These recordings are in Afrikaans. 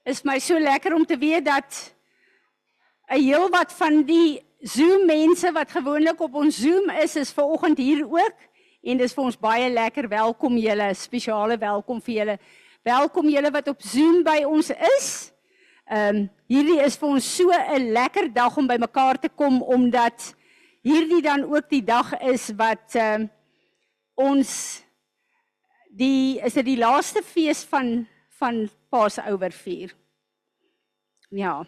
is my so lekker om te weet dat 'n heel wat van die Zoom mense wat gewoonlik op ons Zoom is vanoggend hier ook. En dis vir ons baie lekker. Welkom julle, spesiale welkom vir julle. Welkom julle wat op Zoom by ons is. Hierdie is vir ons so 'n lekker dag om by mekaar te kom, omdat hierdie dan ook die dag is wat ons is dit die laaste fees van Passover vier. Ja.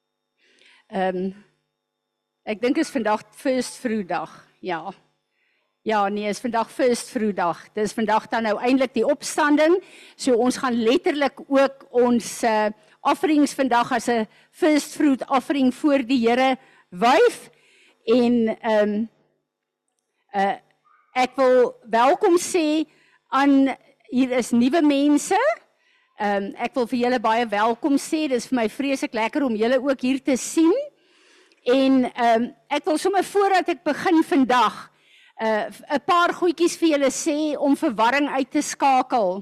Ek dink is vandag First Fruit dag. Ja. Ja, nee, is vandag First Fruit dag. Dis vandag dan nou eintlik die opstanding. So ons gaan letterlik ook ons offerings vandag as 'n First Fruit offering voor die Here wyf. En ek wil welkom sê aan, hier is nuwe mense. Ek wil vir julle baie welkom sê. Dis vir my vreeslik lekker om julle ook hier te sien. En ek wil sommer voordat ek begin vandag 'n paar goedjies vir julle sê om verwarring uit te skakel.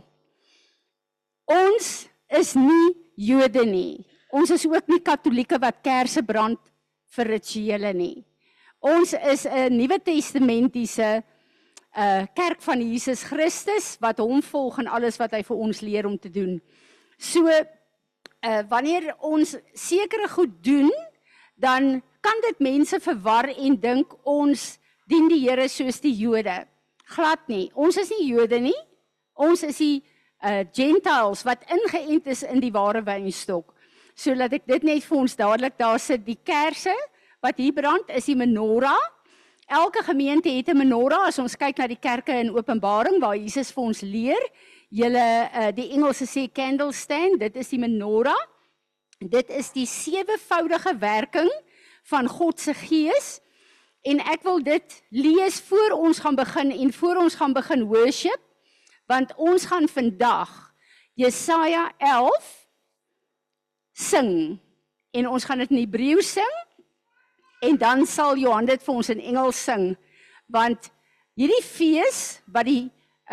Ons is nie Jode nie. Ons is ook nie Katolieke wat kerse brand vir rituele nie. Ons is 'n Nuwe Testamentiese kerk van Jesus Christus wat hom volg en alles wat hy vir ons leer om te doen. So wanneer ons sekere goed doen, dan kan dit mense verwar en dink ons dien die Here soos die Jode. Glad nie. Ons is nie Jode nie. Ons is die Gentiles wat ingeënt is in die ware wynstok. So laat ek dit net vir ons dadelik, daar sit die kerse wat hier brand, is die menorah. Elke gemeente het 'n menorah. As ons kyk na die kerke in Openbaring waar Jesus vir ons leer, die Engelse sê candlestand, dit is die menorah. Dit is die 7voudige werking van God se Gees. En ek wil dit lees voor ons gaan begin en voor ons gaan begin worship, want ons gaan vandag Jesaja 11 sing. En ons gaan dit in Hebreëus sing. En dan sal Johan dit vir ons in Engels sing, want hierdie fees wat die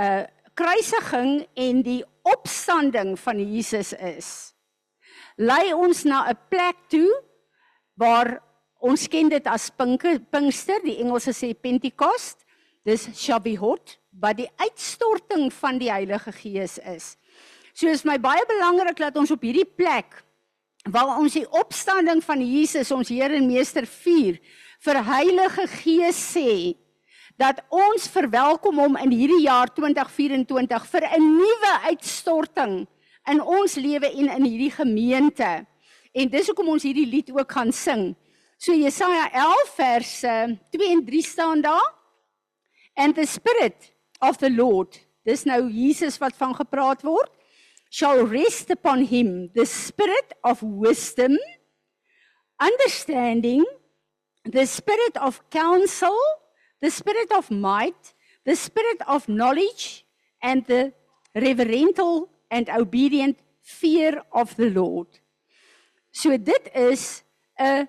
kruisiging en die opstanding van Jesus is, lei ons na 'n plek toe waar ons ken dit as Pinkster, die Engelse sê Pentecost, dis Shavuot, wat die uitstorting van die Heilige Gees is. So is my baie belangrik dat ons op hierdie plek waar ons die opstanding van Jesus, ons Heer en Meester vier, vir Heilige Gees sê, dat ons verwelkom hom in hierdie jaar 2024 vir 'n nuwe uitstorting in ons lewe en in hierdie gemeente. En dis hoekom ons hierdie lied ook gaan sing. So Jesaja 11 vers 2 en 3 staan daar. And the Spirit of the Lord, dis nou Jesus wat van gepraat word, shall rest upon him, the spirit of wisdom, understanding, the spirit of counsel, the spirit of might, the spirit of knowledge, and the reverential and obedient fear of the Lord. So dit is 'n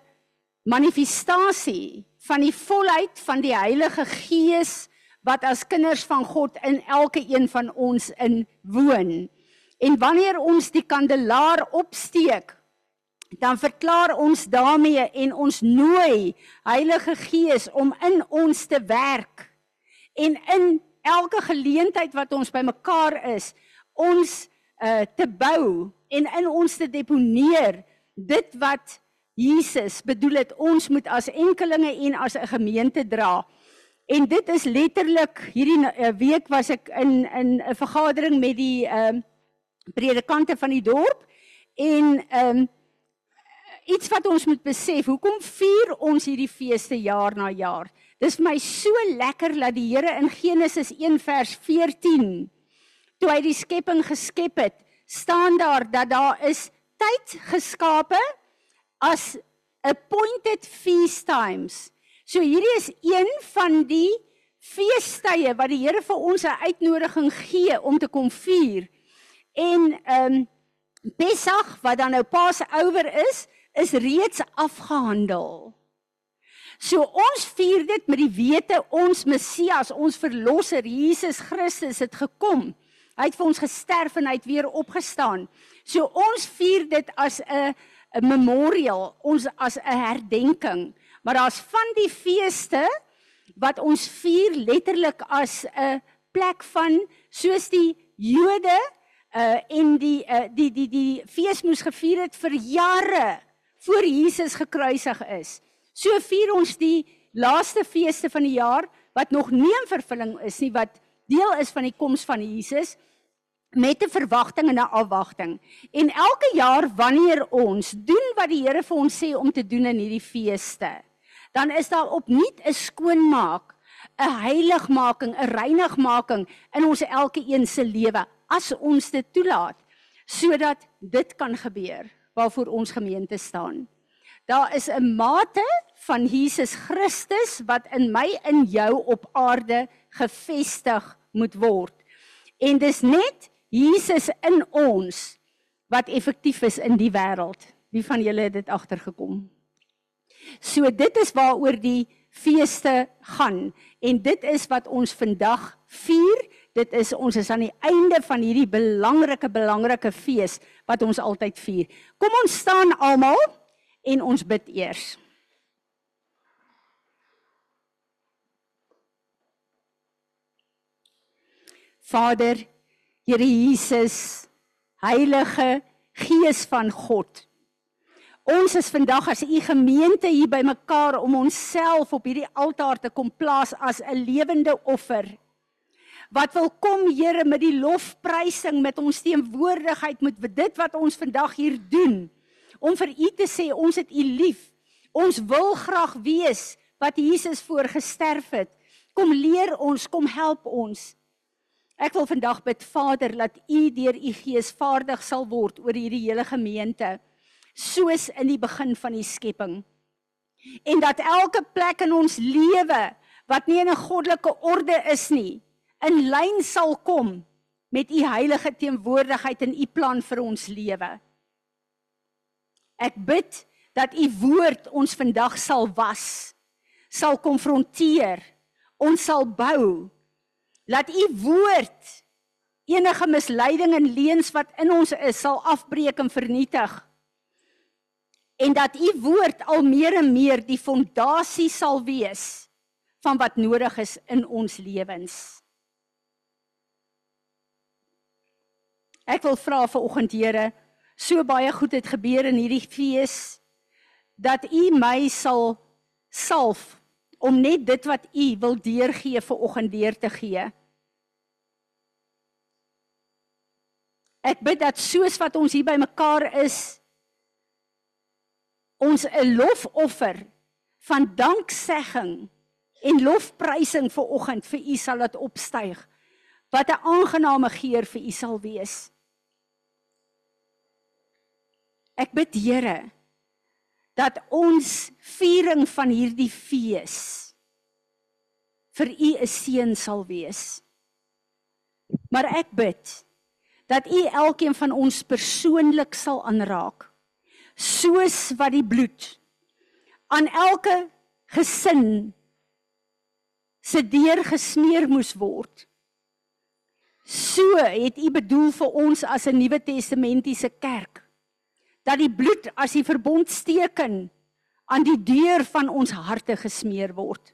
manifestasie van die volheid van die Heilige Gees wat as kinders van God in elke een van ons in woon. En wanneer ons die kandelaar opsteek, dan verklaar ons daarmee en ons nooi Heilige Gees om in ons te werk. En in elke geleentheid wat ons by mekaar is, ons te bou en in ons te deponeer, dit wat Jesus bedoel het, ons moet as enkelinge en as 'n gemeente dra. En dit is letterlik, hierdie week was ek in 'n vergadering met die predikante van die dorp, en iets wat ons moet besef, hoekom vier ons hierdie feeste jaar na jaar? Dis vir my so lekker dat die Here in Genesis 1 vers 14, toe hy die skepping geskep het, staan daar dat daar is tyd geskape as appointed feast times. So hierdie is een van die feestydde wat die Here vir ons 'n uitnodiging gee om te kom vier. En Pesach, wat dan nou Passover is reeds afgehandel. So ons vier dit met die wete, ons Messias, ons verlosser, Jesus Christus het gekom Hy het vir ons gesterf en hy het weer opgestaan. So ons vier dit as 'n memorial, ons as 'n herdenking. Maar daar's van die feeste wat ons vier letterlik as 'n plek van, soos die Jode en die fees moes gevier het vir jare voor Jesus gekruisig is. So vier ons die laaste feeste van die jaar wat nog nie in vervulling is nie, wat deel is van die koms van Jesus, met 'n verwagting en 'n afwagting. En elke jaar wanneer ons doen wat die Here vir ons sê om te doen in hierdie feeste, dan is daar opnuut 'n skoonmaak, 'n heiligmaking, 'n reinigmaking in ons elkeen se lewe, as ons dit toelaat, sodat dit kan gebeur waarvoor ons gemeente staan. Daar is 'n mate van Jesus Christus wat in my en jou op aarde gevestig moet word. En dis net Jesus in ons wat effektief is in die wêreld. Wie van julle het dit agtergekom? So dit is waaroor die feeste gaan. En dit is wat ons vandag vier. Ons is aan die einde van hierdie belangrike fees wat ons altyd vier. Kom ons staan almal en ons bid eers. Vader, Here Jesus, Heilige Gees van God. Ons is vandag as u gemeente hier by mekaar om onsself op hierdie altaar te kom plaas as 'n lewende offer. Wat wil kom, Here, met die lofprysing, met ons teenwoordigheid, met dit wat ons vandag hier doen, om vir u te sê, ons het u lief, ons wil graag wees wat Jesus voor gesterf het. Kom leer ons, kom help ons. Ek wil vandag bid, Vader, dat u deur u Gees vaardig sal word oor hierdie hele gemeente, soos in die begin van die skepping. En dat elke plek in ons lewe, wat nie in 'n goddelike orde is nie, in lyn sal kom met u heilige teenwoordigheid en u plan vir ons lewe. Ek bid dat u woord ons vandag sal was, sal konfronteer, ons sal bou. Laat u woord enige misleiding en leuns wat in ons is, sal afbreek en vernietig. En dat u woord al meer en meer die fondasie sal wees van wat nodig is in ons lewens. Ek wil vra vanoggend, Here, so baie goed het gebeur in hierdie fees, dat u my sal salf om net dit wat u wil deurgee vanoggend deur te gee. Ek bid dat soos wat ons hier by mekaar is, ons 'n lofoffer van danksegging en lofprysing vanoggend vir u sal laat opstyg, wat 'n aangename geur vir u sal wees. Ek bid, Here, dat ons viering van hierdie fees vir u 'n seën sal wees. Maar ek bid dat u elkeen van ons persoonlik sal aanraak, soos wat die bloed aan elke gesin se deur gesmeer moes word. So het u bedoel vir ons as 'n Nuwe Testamentiese kerk, dat die bloed as die verbondsteken aan die deur van ons harte gesmeer word.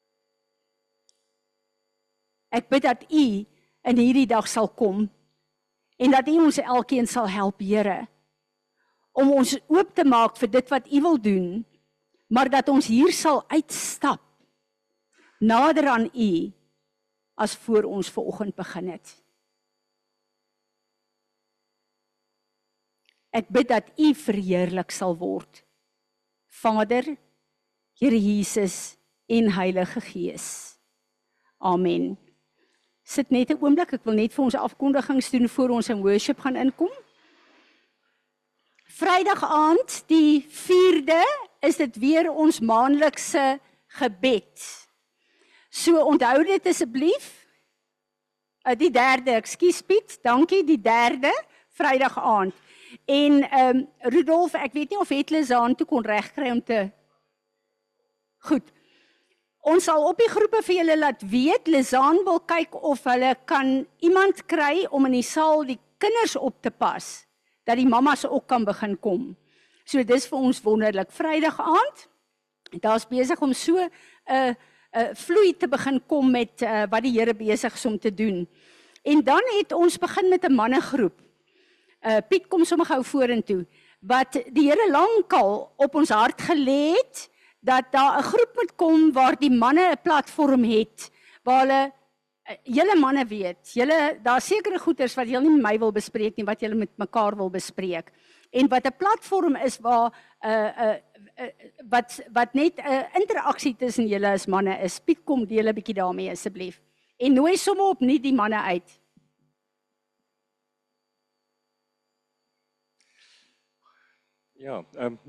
Ek bid dat u in hierdie dag sal kom, en dat u ons elkeen sal help, Here, om ons oop te maak vir dit wat u wil doen, maar dat ons hier sal uitstap, nader aan u, as voor ons vanoggend begin het. Ek bid dat u verheerlik sal word, Vader, Here Jesus en Heilige Gees. Amen. Sit net 'n oomblik, ek wil net vir ons afkondigings doen voor ons in worship gaan inkom. Vrydag aand, die 4de, is dit weer ons maandelikse gebed. So onthou dit asseblief. Die 3de, ekskuus Piet, dankie, die 3de, Vrydag aand. En Rudolf, ek weet nie of Hetlesaan toe kon regkry om te... Goed. Ons sal op die groepe vir julle laat weet, Lizaan wil kyk of hulle kan iemand kry om in die saal die kinders op te pas, dat die mamas ook kan begin kom. So dis vir ons wonderlik. Vrydag aand, daar's besig om so 'n vloei te begin kom met wat die Here besig is om te doen. En dan het ons begin met 'n mannegroep. Piet, kom sommer gou vorentoe, wat die Here lankal op ons hart gelê het, dat daar 'n groep moet kom waar die manne 'n platform het, waar hulle, julle manne weet, daar sekere goeders wat julle nie met my wil bespreek nie, wat julle met mekaar wil bespreek. En wat 'n platform is waar wat net 'n interaksie tussen julle as manne is. Piet, kom deel 'n bietjie daarmee asseblief. En nooi sommer opnuut die manne uit. Ja,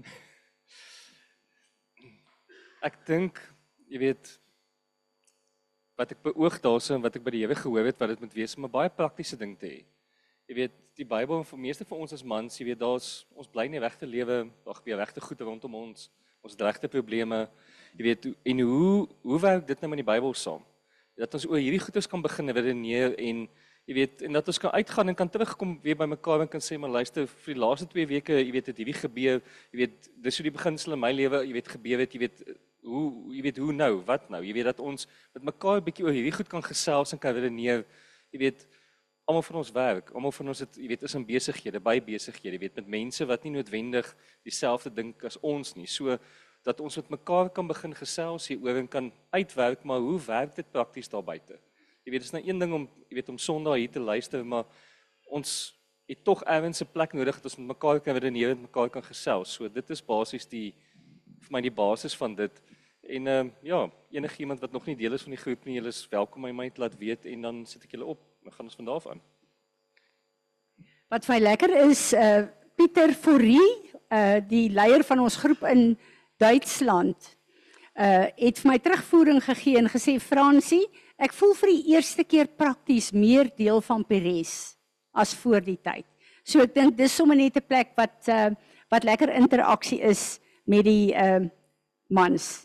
ek dink, jy weet, wat ek beoog daarso en wat ek by die Here gehoor het, wat dit moet wees om 'n baie praktiese ding te hê. Jy weet, die Bybel, vir meeste van ons as mans, jy weet, ons bly nie regte lewe, daar gebeur regte goed rondom ons het regte probleme, jy weet, en hoe werk dit nou met die Bybel saam? Dat ons oor hierdie goeders kan begin redeneer en jy weet, en dat ons kan uitgaan en kan terugkom weer by mekaar en kan sê, maar luister, vir die laaste 2 weke, jy weet, het hierdie gebeur, jy weet, dis hoe die beginsel in my lewe, jy weet, gebeur het, jy weet, hoe nou, wat nou, jy weet, dat ons met mekaar 'n bietjie oor hierdie goed kan gesels en kan redeneer, jy weet, almal van ons werk, almal van ons het, jy weet, is in besighede, by besighede, jy weet, met mense wat nie noodwendig dieselfde dink as ons nie, so dat ons met mekaar kan begin gesels hieroor en kan uitwerk, maar hoe werk dit prakties daar buite? Jy weet, dit is nou een ding om, jy weet, om Sondag hier te luister, maar ons het tog ergens 'n plek nodig dat ons met mekaar kan redeneer en met mekaar kan gesels. So dit is basies vir my die basis van dit. En ja, enigiemand wat nog nie deel is van die groep nie, julle is welkom om my te laat weet en dan sit ek julle op. Dan gaan ons van daar af aan. Wat vir my lekker is, Pieter Fourie, die leier van ons groep in Duitsland, het vir my terugvoering gegee en gesê, Fransie, ek voel vir die eerste keer prakties meer deel van Peres as voor die tyd. So ek dink dis sommer net 'n plek wat lekker interaksie is met die mans.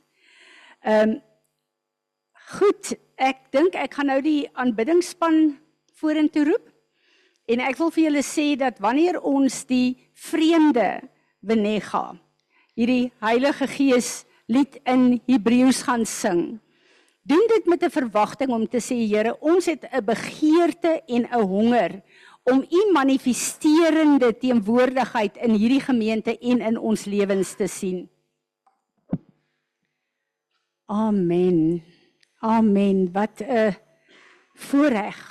Goed, ek dink ek gaan nou die aanbiddingsspan vorentoe roep. En ek wil vir julle sê dat wanneer ons die vreemde Venega, hierdie Heilige Gees lied in Hebreëus gaan sing, doen dit met 'n verwagting om te sê, Here, ons het 'n begeerte en 'n honger om u manifesterende teenwoordigheid in hierdie gemeente en in ons lewens te sien. Amen. Amen. Wat 'n voorreg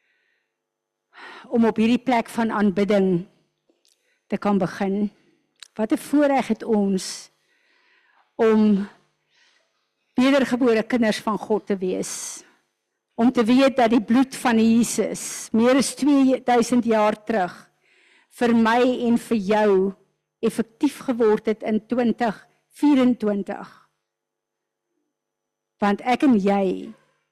om op hierdie plek van aanbidding te kan begin. Wat 'n voorreg het ons om wedergebore kinders van God te wees. Om te weet dat die bloed van Jesus meer as 2000 jaar terug vir my en vir jou effektief geword het in 2024. Want ek en jy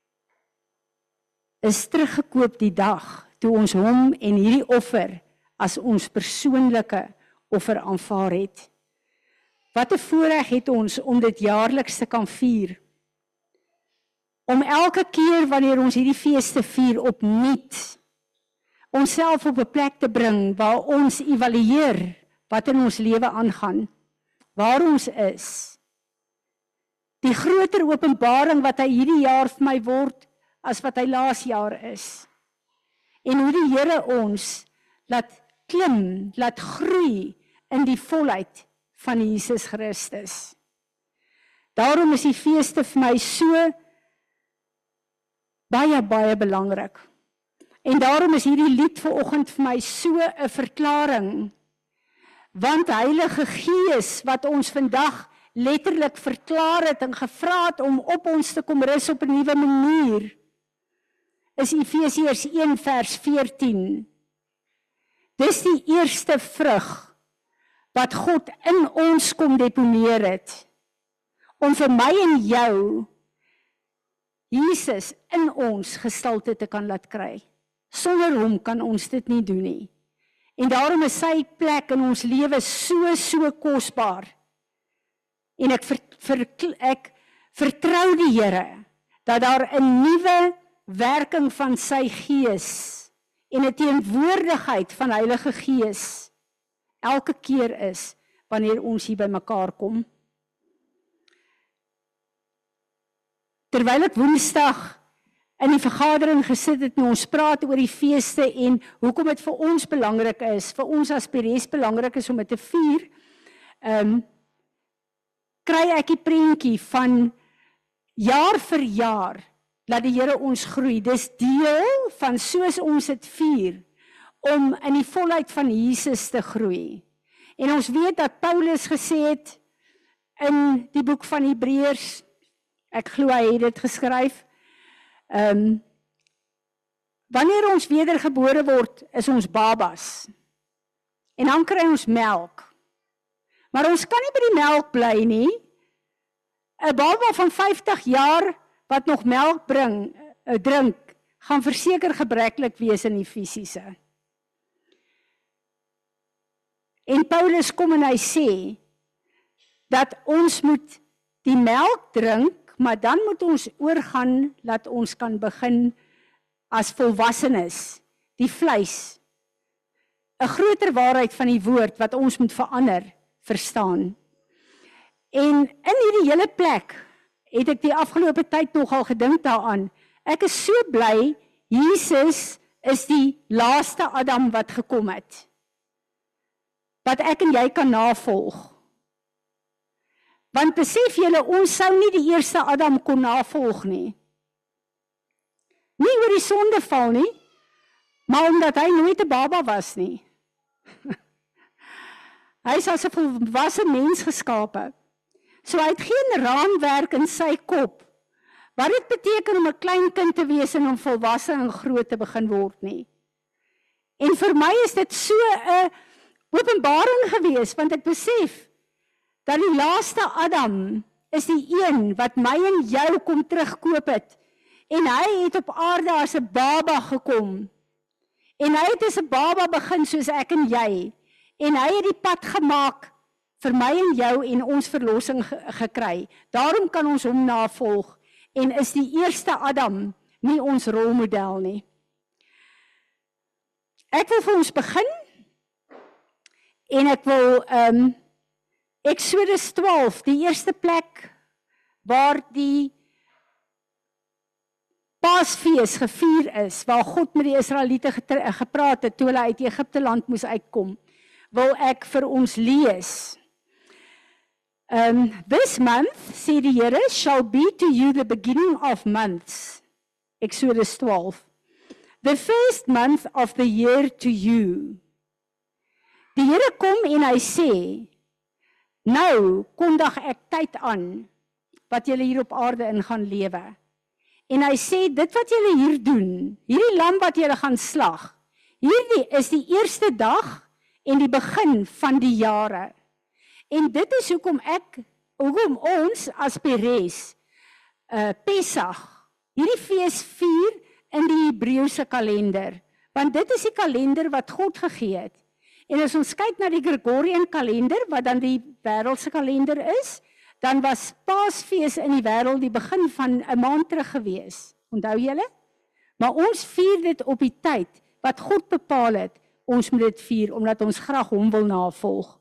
is teruggekoop die dag toe ons hom en hierdie offer as ons persoonlike offer aanvaar het. Wat 'n voorreg het ons om dit jaarliks te kan vier. Om elke keer wanneer ons hierdie feeste vier opnuut onsself op 'n plek te bring waar ons evalueer wat in ons lewe aangaan, waar ons is. Die groter openbaring wat hy hierdie jaar vir my word as wat hy laas jaar is. En hoe die Here ons laat klim, laat groei in die volheid van Jesus Christus. Daarom is die feeste vir my so baie belangrik. En daarom is hierdie lied vanoggend vir my so 'n verklaring. Want Heilige Gees wat ons vandag letterlik verklaar het en gevra het om op ons te kom rus op 'n nuwe manier, is Efesiërs 1 vers 14. Dis die eerste vrug wat God in ons kom deponeer het, om vir my en jou Jesus in ons gestalte te kan laat kry. Sonder hom kan ons dit nie doen nie. En daarom is sy plek in ons lewe so kosbaar. En ek Vertrou die Here dat daar 'n nuwe werking van sy Gees en 'n teenwoordigheid van Heilige Gees elke keer is wanneer ons hier by mekaar kom. Terwyl ek Woensdag in die vergadering gesit het en ons praat oor die feeste en hoekom dit vir ons belangrik is, vir ons as Peres belangrik is om dit te vier, kry ek die prentjie van jaar vir jaar, laat die Here ons groei. Dis deel van soos ons dit vier, om in die volheid van Jesus te groei. En ons weet dat Paulus gesê het, in die boek van Hebreërs, ek glo hy het dit geskryf, wanneer ons wedergebore word, is ons babas. En dan kry ons melk. Maar ons kan nie by die melk bly nie. 'n Baba van 50 jaar wat nog melk drink, gaan verseker gebreklik wees in die fisiese. En Paulus kom en hy sê, dat ons moet die melk drink, maar dan moet ons oorgaan, dat ons kan begin as volwassenes, die vleis, 'n groter waarheid van die woord, wat ons moet verander, verstaan. En in hierdie hele plek, het ek die afgelope tyd nogal gedink daaraan, ek is so bly, Jesus is die laaste Adam wat gekom het, wat ek en jy kan navolg. Want besef julle, ons sou nie die eerste Adam kon navolg nie. Nie oor die sondeval nie, maar omdat hy nooit 'n baba was nie. Hy is as 'n volwasse mens geskape. So hy het geen raamwerk in sy kop, wat dit beteken om 'n klein kind te wees en om volwasse en groot te begin word nie. En vir my is dit so 'n openbaring gewees, want ek besef, dat die laaste Adam is die een wat my en jou kom terugkoop het. En hy het op aarde as 'n baba gekom. En hy het as 'n baba begin soos ek en jy. En hy het die pad gemaak vir my en jou en ons verlossing gekry. Daarom kan ons hom navolg en is die eerste Adam nie ons rolmodel nie. Ek wil vir ons begin en ek wil Exodus 12, die eerste plek waar die Paasfees gevier is, waar God met die Israeliete gepraat het, toe hulle uit Egipte land moes uitkom, wil ek vir ons lees. This month, sê die Here, shall be to you the beginning of months. Exodus 12. The first month of the year to you. Die Here kom en hy sê, nou kondig ek tyd aan, wat julle hier op aarde in gaan lewe. En hy sê, dit wat julle hier doen, hierdie lam wat julle gaan slag, hierdie is die eerste dag en die begin van die jare. En dit is hoekom ons as Peres, Pesach, hierdie fees vier in die Hebreëse kalender, want dit is die kalender wat God gegee het. En as ons kyk na die Gregorian kalender, wat dan die wêreldse kalender is, dan was Paasfees in die wêreld die begin van 'n maand terug gewees. Onthou julle? Maar ons vier dit op die tyd wat God bepaal het, ons moet dit vier, omdat ons graag hom wil navolg.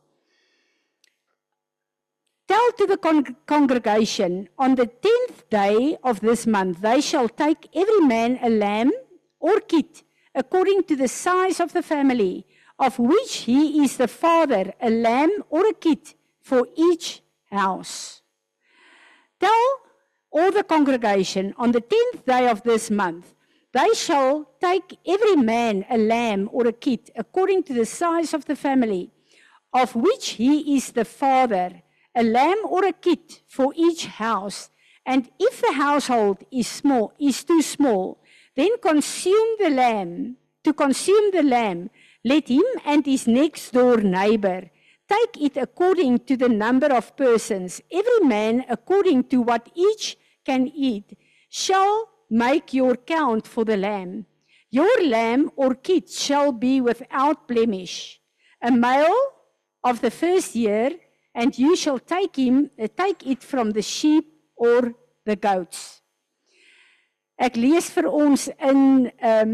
Tell to the congregation, on the 10th day of this month, they shall take every man a lamb or kid, according to the size of the family, of which he is the father, a lamb or a kid for each house. Tell all the congregation, on the 10th day of this month, they shall take every man a lamb or a kid, according to the size of the family, of which he is the father, a lamb or a kid for each house. And if the household is too small, then to consume the lamb, let him and his next door neighbor take it according to the number of persons, every man according to what each can eat, shall make your count for the lamb. Your lamb or kid shall be without blemish, a male of the first year, and you shall take it from the sheep or the goats. Ek lees vir ons in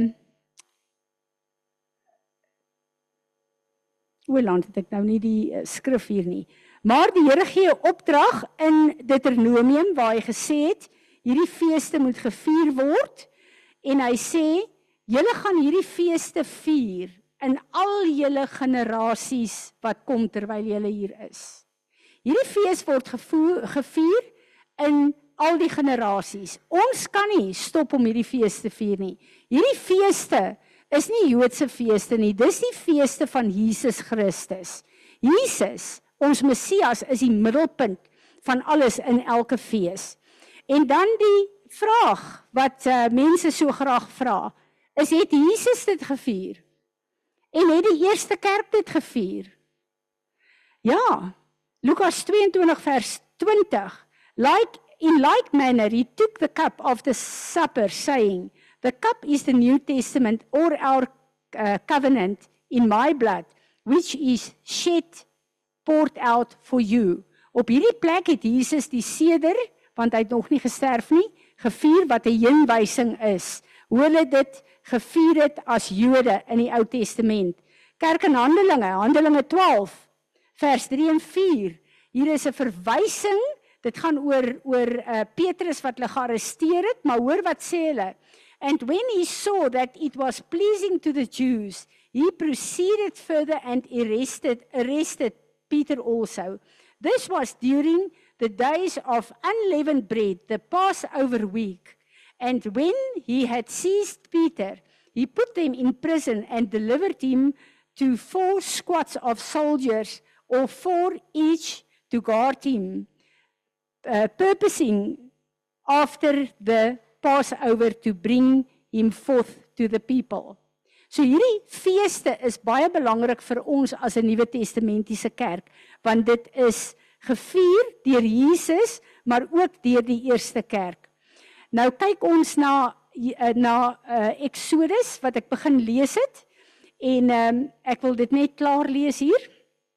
Oorland het ek nou nie die skrif hier nie. Maar die Here gee 'n opdrag in Deuteronomium waar hy gesê het, hierdie feeste moet gevier word, en hy sê, julle gaan hierdie feeste vier in al julle generasies wat kom terwyl julle hier is. Hierdie fees word gevier in al die generasies. Ons kan nie stop om hierdie feeste te vier nie. Hierdie feeste is nie Joodse feeste nie, dis die feeste van Jesus Christus. Jesus, ons Messias, is die middelpunt van alles in elke fees. En dan die vraag wat mense so graag vra, is het Jesus dit gevier? En het die eerste kerk dit gevier? Ja, Lukas 22 vers 20, in like manner he took the cup of the supper, saying, the cup is the New Testament or our covenant in my blood, which is poured out for you. Op hierdie plek het Jesus die seder, want hy het nog nie gesterf nie, gevier wat 'n heenwysing is. Hoe hulle dit gevier het as Jode in die Ou Testament. Kerk in Handelinge 12, vers 3 en 4. Hier is 'n verwysing, dit gaan oor Petrus wat hulle gearresteer het, maar hoor wat sê hulle. And when he saw that it was pleasing to the Jews, he proceeded further and arrested Peter also. This was during the days of unleavened bread, the Passover week. And when he had seized Peter, he put them in prison and delivered him to 4 squads of soldiers, or 4 each to guard him, purposing after the Passover to bring him forth to the people. So hierdie feeste is baie belangrik vir ons as 'n Nuwe Testamentiese kerk, want dit is gevier deur Jesus, maar ook deur die eerste kerk. Nou kyk ons na Exodus, wat ek begin lees het, en ek wil dit net klaar lees hier.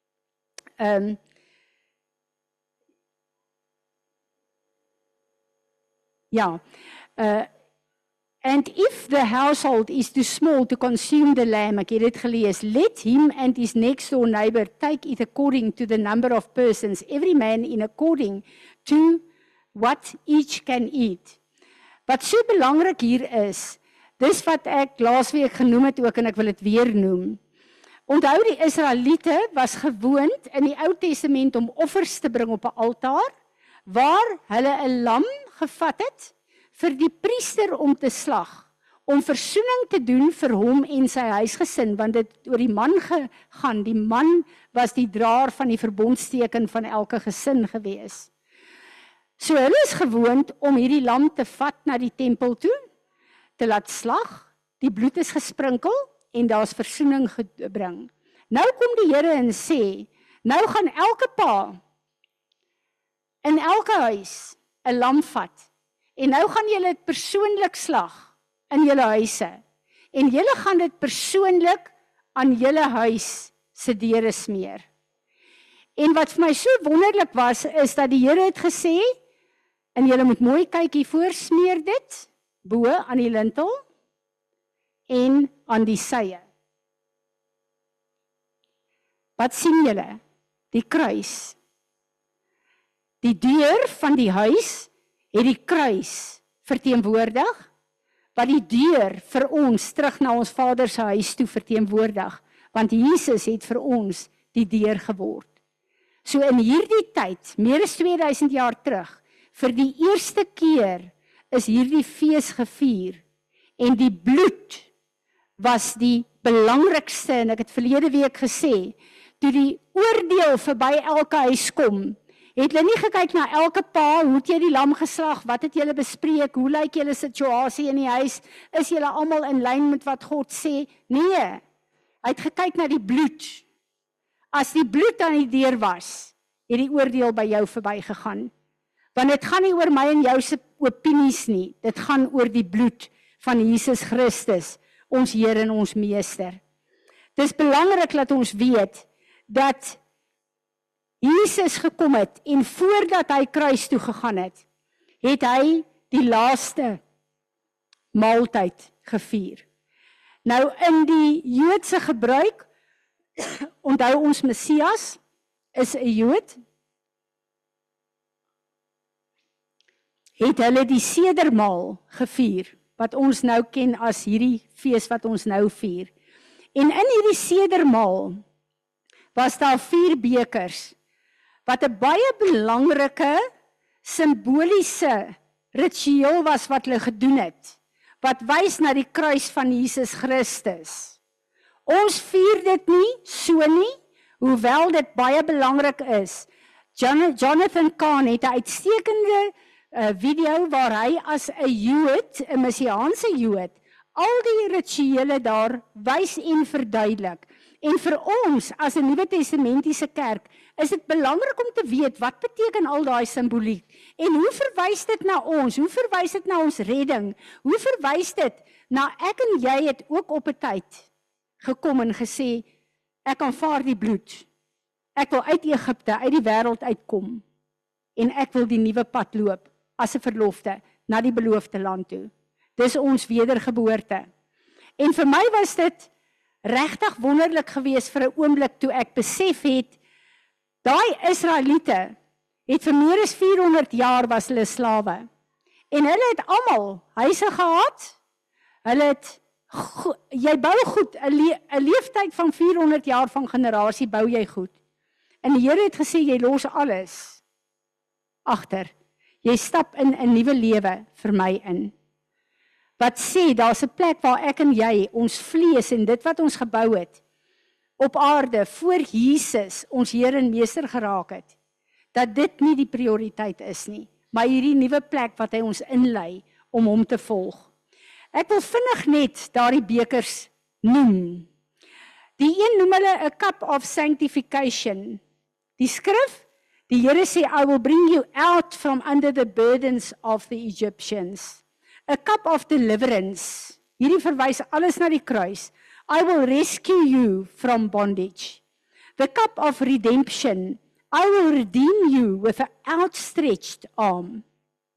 And if the household is too small to consume the lamb, ek het dit gelees, let him and his next door neighbor take it according to the number of persons, every man in according to what each can eat. Wat so belangrik hier is, dis wat ek laasweek genoem het ook, en ek wil dit weer noem. Onthou, die Israeliete was gewoond in die Ou Testament om offers te bring op 'n altaar, waar hulle 'n lam gevat het, vir die priester om te slag, om versoening te doen vir hom en sy huisgesin, want dit oor die man gegaan. Die man was die draer van die verbondsteken van elke gesin gewees. So hulle is gewoond om hierdie lam te vat na die tempel toe, te laat slag, die bloed is gesprinkel, en daar's versoening gebring. Nou kom die Here en sê, nou gaan elke pa, in elke huis, 'n lam vat, en nou gaan julle dit persoonlik slag in julle huise. En julle gaan dit persoonlik aan julle huis se deure smeer. En wat vir my so wonderlik was, is dat die Here het gesê, en julle moet mooi kyk hiervoor, smeer dit bo aan die lintel en aan die sye. Wat sien julle? Die kruis. Die deur van die huis het die kruis verteenwoordig, wat die deur vir ons terug na ons Vader se huis toe verteenwoordig, want Jesus het vir ons die deur geword. So in hierdie tyd, meer as 2000 jaar terug, vir die eerste keer is hierdie fees gevier, en die bloed was die belangrikste, en ek het verlede week gesê, toe die oordeel verby elke huis kom, het hulle nie gekyk na elke pa, hoe het jy die lam geslag, wat het julle bespreek, hoe lyk julle situasie in die huis, is julle almal in lyn met wat God sê? Nee, hy het gekyk na die bloed. As die bloed aan die deur was, het die oordeel by jou verby gegaan. Want dit gaan nie oor my en jou se opinies nie, dit gaan oor die bloed van Jesus Christus, ons Here en ons Meester. Dit is belangrik dat ons weet, dat Jesus gekom het, en voordat hy kruis toe gegaan het het hy die laaste maaltyd gevier. Nou in die Joodse gebruik, onthou ons Messias is 'n Jood, het hulle die sedermaal gevier, wat ons nou ken as hierdie fees wat ons nou vier. En in hierdie sedermaal was daar 4 bekers, wat 'n baie belangrike, simboliese ritueel was wat hulle gedoen het, wat wys na die kruis van Jesus Christus. Ons vier dit nie, so nie, hoewel dit baie belangrik is. Jonathan Cahn het 'n uitstekende video waar hy as 'n Jood, 'n Messiaanse Jood, al die rituele daar wys en verduidelik. En vir ons as 'n Nuwe Testamentiese kerk is dit belangrik om te weet wat beteken al daai simboliek en hoe verwys dit na ons? Hoe verwys dit na ons redding? Hoe verwys dit na ek en jy het ook op 'n tyd gekom en gesê ek aanvaar die bloed. Ek wil uit Egipte, uit die wêreld uitkom en ek wil die nuwe pad loop as 'n verlofte na die beloofde land toe. Dis ons wedergeboorte. En vir my was dit regtig wonderlik geweest vir 'n oomblik toe ek besef het, daai Israeliete het vir meer as 400 jaar was hulle slawe. En hulle het almal huise gehad. Hulle het, jy bou goed, 'n leeftyd van 400 jaar van generasie bou jy goed. En die Here het gesê, jy los alles agter. Jy stap in 'n nuwe lewe vir my in. Wat sê, daar's 'n plek waar ek en jy, ons vlees en dit wat ons gebou het, op aarde, voor Jesus, ons Here en Meester geraak het, dat dit nie die prioriteit is nie, maar hierdie nuwe plek wat hy ons inlei, om hom te volg. Ek wil vinnig net daardie bekers noem. Die een noem hulle 'n cup of sanctification. Die skrif, die Here sê, I will bring you out from under the burdens of the Egyptians. A cup of deliverance. Hierdie verwys alles na die kruis. I will rescue you from bondage. The cup of redemption. I will redeem you with an outstretched arm.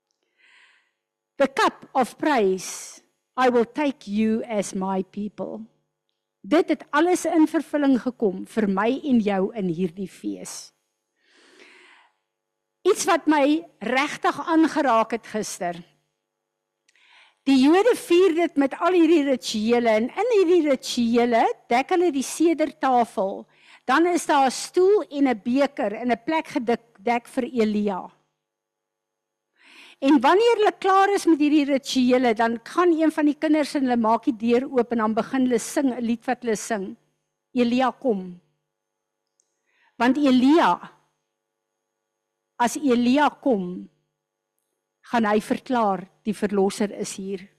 The cup of praise. I will take you as my people. Dit het alles in vervulling gekom vir my en jou in hierdie fees. Iets wat my regtig aangeraak het gister. Die Jode vier dit met al hierdie rituele en in hierdie rituele dek hulle die sedertafel. Dan is daar 'n stoel en 'n beker en 'n plek gedek vir Elia. En wanneer hulle klaar is met hierdie rituele, dan gaan een van die kinders en hulle maak die deur oop en dan begin hulle sing 'n lied wat hulle sing. Elia kom. Want as Elia kom, gaan hy verklaar, die verlosser is hier.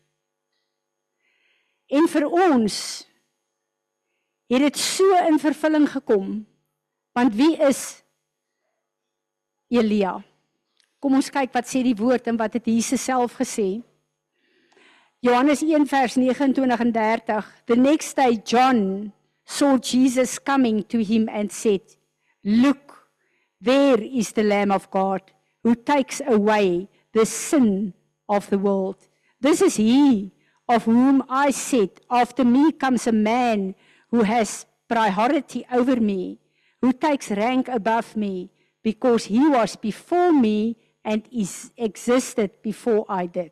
En vir ons het dit so in vervulling gekom, want wie is Elia? Kom ons kyk wat sê die woord en wat het Jesus self gesê. Johannes 1 vers 29 en 30. The next day John saw Jesus coming to him and said, Look, there is the Lamb of God who takes away the sin of the world. This is he of whom I said, after me comes a man who has priority over me, who takes rank above me, because he was before me and existed before I did.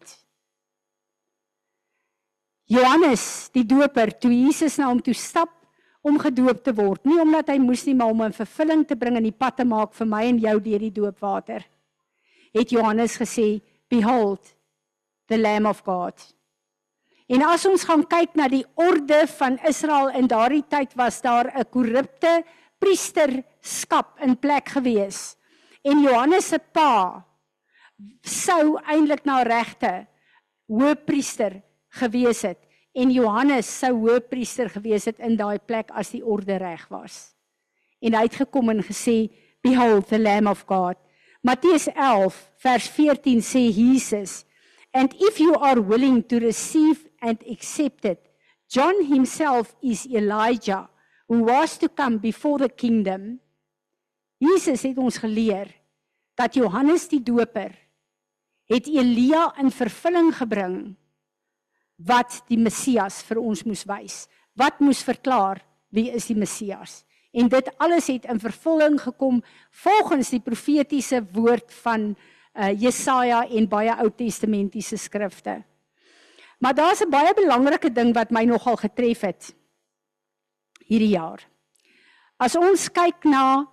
Johannes, die doper, toe Jesus na hom toe stap om gedoop te word, nie omdat hy moes nie, maar om 'n vervulling te bring en die pad te maak vir my en jou deur die doopwater, het Johannes gesê, Behold, the Lamb of God. En as ons gaan kyk na die orde van Israel, in daardie tyd was daar 'n korrupte priesterskap in plek gewees. En Johannes se pa sou eintlik na regte hoëpriester gewees het. En Johannes sou hoëpriester gewees het in daai plek as die orde reg was. En hy het gekom en gesê, Behold, the Lamb of God. Matteus 11 vers 14 sê Jesus, And if you are willing to receive and accept it, John himself is Elijah, who was to come before the kingdom. Jesus het ons geleer dat Johannes die doper het Elia in vervulling gebring wat die Messias vir ons moes wys. Wat moes verklaar wie is die Messias? En dit alles het in vervulling gekom volgens die profetiese woord van Jesaja en baie Ou-testamentiese skrifte. Maar daar's 'n baie belangrike ding wat my nogal getref het hierdie jaar. As ons kyk na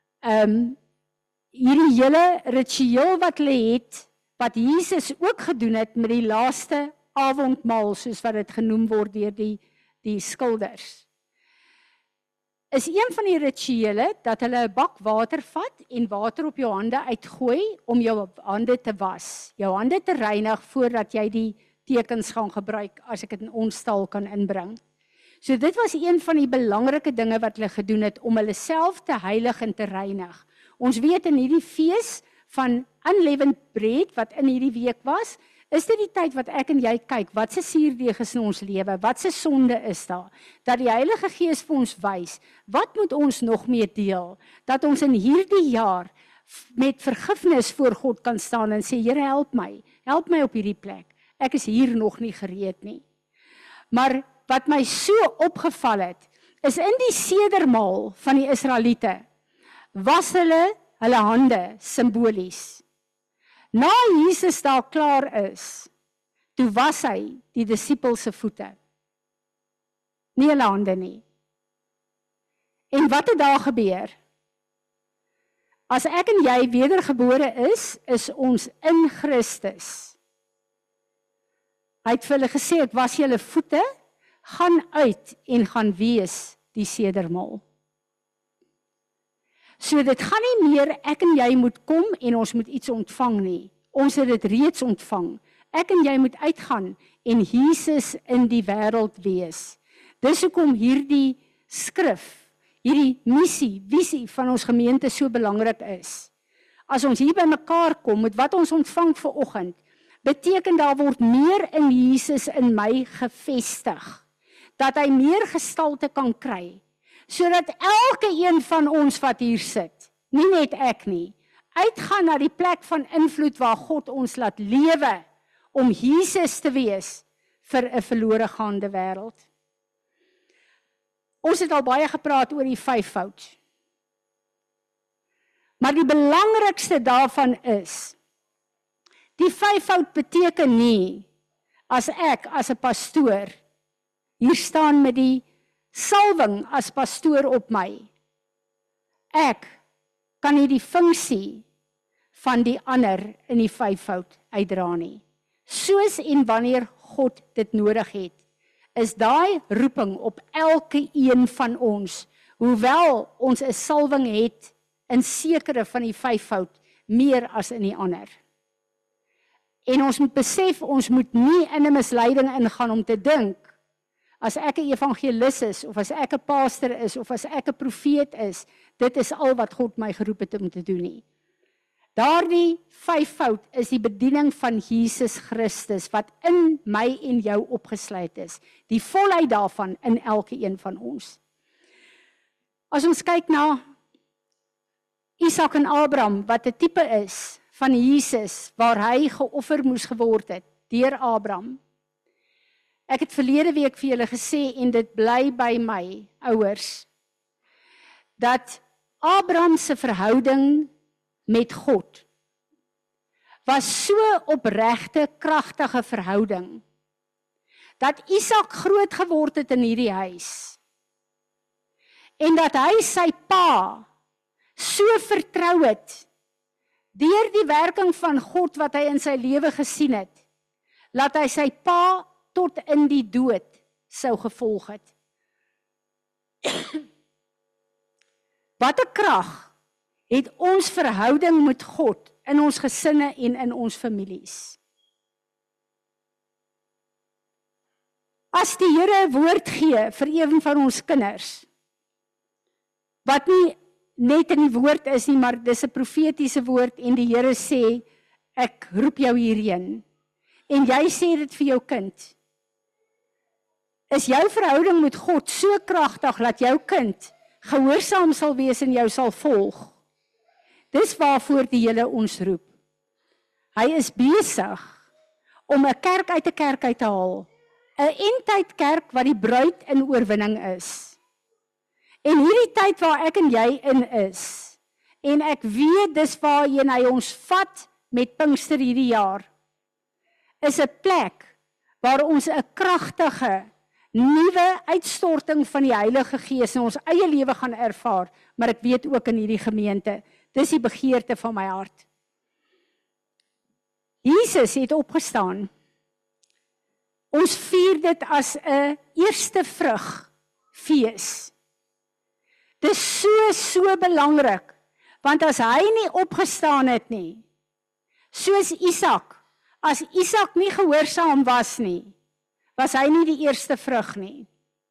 hierdie hele ritueel wat hulle het, wat Jesus ook gedoen het met die laaste avondmaal, soos wat dit genoem word deur die skilders, is een van die rituele dat hulle 'n bak water vat en water op jou hande uitgooi om jou hande te was, jou hande te reinig voordat jy die tekens gaan gebruik, as ek dit in ons taal kan inbring. So dit was een van die belangrike dinge wat hulle gedoen het om hulle self te heilig en te reinig. Ons weet in hierdie fees van unleavened bread wat in hierdie week was, is dit die tyd wat ek en jy kyk, wat se suurdeeg is in ons lewe, wat se sonde is daar, dat die Heilige Gees vir ons wys, wat moet ons nog mee deel, dat ons in hierdie jaar met vergifnis voor God kan staan en sê, Here help my op hierdie plek, ek is hier nog nie gereed nie. Maar wat my so opgeval het, is in die sedermaal van die Israeliete, was hulle hande simbolies. Na Jesus daar klaar is, toe was hy die disippels se voete. Nie hulle hande nie. En wat het daar gebeur? As ek en jy wedergebore is ons in Christus. Hy het vir hulle gesê, ek was julle voete, gaan uit en gaan wees die sedermaal. So dit gaan nie meer ek en jy moet kom en ons moet iets ontvang nie. Ons het dit reeds ontvang. Ek en jy moet uitgaan en Jesus in die wêreld wees. Dis hoekom hierdie skrif, hierdie missie, visie van ons gemeente so belangrik is. As ons hier by mekaar kom met wat ons ontvang vir oggend, beteken daar word meer in Jesus in my gevestig. Dat hy meer gestalte kan kry. Sodat elke een van ons wat hier sit, nie net ek nie, uitgaan na die plek van invloed waar God ons laat lewe, om Jesus te wees vir 'n verlore gaande wêreld. Ons het al baie gepraat oor die 5-fout. Maar die belangrikste daarvan is, die 5-fout beteken nie, as ek, as 'n pastoor, hier staan met die salwing as pastoor op my. Ek kan nie die funksie van die ander in die 5-fout uitdra nie. Soos en wanneer God dit nodig het, is daai roeping op elke een van ons, hoewel ons 'n salwing het in sekere van die 5-fout, meer as in die ander. En ons moet besef, ons moet nie in 'n misleiding ingaan om te dink, as ek 'n evangelis is, of as ek 'n pastor is, of as ek 'n profeet is, dit is al wat God my geroep het om te doen nie. Daardie 5-fout is die bediening van Jesus Christus, wat in my en jou opgesluit is. Die volheid daarvan in elke een van ons. As ons kyk na Isak en Abraham, wat 'n tipe is van Jesus, waar hy geoffer moes geword het, deur Abraham. Ek het verlede week vir julle gesê, en dit bly by my, ouers, dat Abraham se verhouding met God was so opregte, kragtige verhouding, dat Isak groot geword het in hierdie huis, en dat hy sy pa so vertrou het, deur die werking van God wat hy in sy lewe gesien het, laat hy sy pa tot in die dood sou gevolg het. Wat 'n krag het ons verhouding met God in ons gesinne en in ons families. As die Here 'n woord gee vir een van ons kinders, wat nie net in die woord is nie, maar dis 'n profetiese woord, en die Here sê, ek roep jou hierheen, en jy sê dit vir jou kind, is jou verhouding met God so kragtig, dat jou kind gehoorsaam sal wees en jou sal volg. Dis waarvoor die Here ons roep. Hy is besig om 'n kerk uit 'n kerk uit te haal. 'n Eindtyd kerk wat die bruid in oorwinning is. En hierdie tyd waar ek en jy in is, en ek weet dis waarheen hy ons vat met Pinkster hierdie jaar, is 'n plek waar ons 'n kragtige, nuwe uitstorting van die Heilige Gees in ons eie lewe gaan ervaar, maar ek weet ook in hierdie gemeente, dis die begeerte van my hart. Jesus het opgestaan. Ons vier dit as 'n eerste vrug fees. Dis so belangrik, want as hy nie opgestaan het nie, soos Isak, as Isak nie gehoorsaam was nie, was hy nie die eerste vrug nie.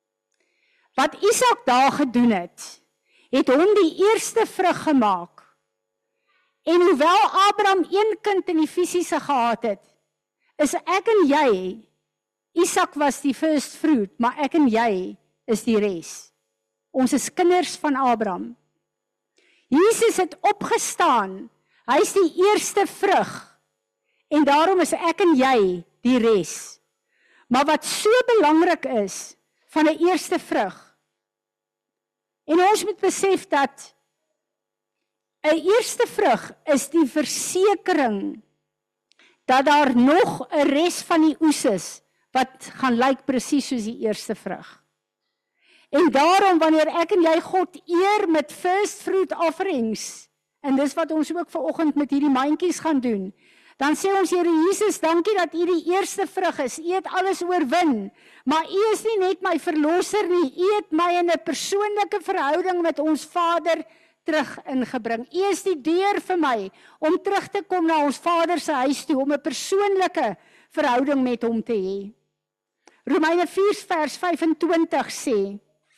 Wat Isak daar gedoen het hom die eerste vrug gemaak. En hoewel Abraham een kind in die fisiese gehad het, is ek en jy, Isak was die first fruit, maar ek en jy is die res. Ons is kinders van Abraham. Jesus het opgestaan, hy is die eerste vrug, en daarom is ek en jy die res. Maar wat so belangrik is, van 'n eerste vrug, en ons moet besef dat 'n eerste vrug is die versekering dat daar nog 'n res van die oes is wat gaan lyk presies soos die eerste vrug. En daarom wanneer ek en jy God eer met first fruit offerings, en dis wat ons ook vanoggend met hierdie mandjies gaan doen, dan sê ons, Here Jesus, dankie dat U die eerste vrug is. U het alles oorwin, maar U is nie net my verlosser nie, U het my in 'n persoonlike verhouding met ons Vader terug ingebring. U is die deur vir my om terug te kom na ons Vader se huis toe, om 'n persoonlike verhouding met hom te hê. Romeine 4 vers 25 sê,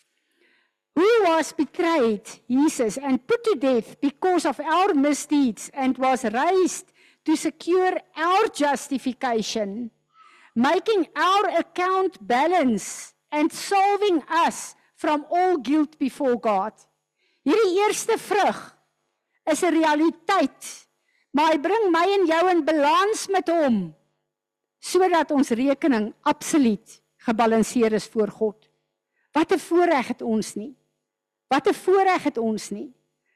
Who was betrayed, Jesus, and put to death because of our misdeeds and was raised to secure our justification, making our account balance and solving us from all guilt before God. Hierdie eerste vrug is 'n realiteit, maar hy bring my en jou in balans met hom, sodat ons rekening absoluut gebalanseer is voor God. Wat 'n voorreg het ons nie. Wat 'n voorreg het ons nie.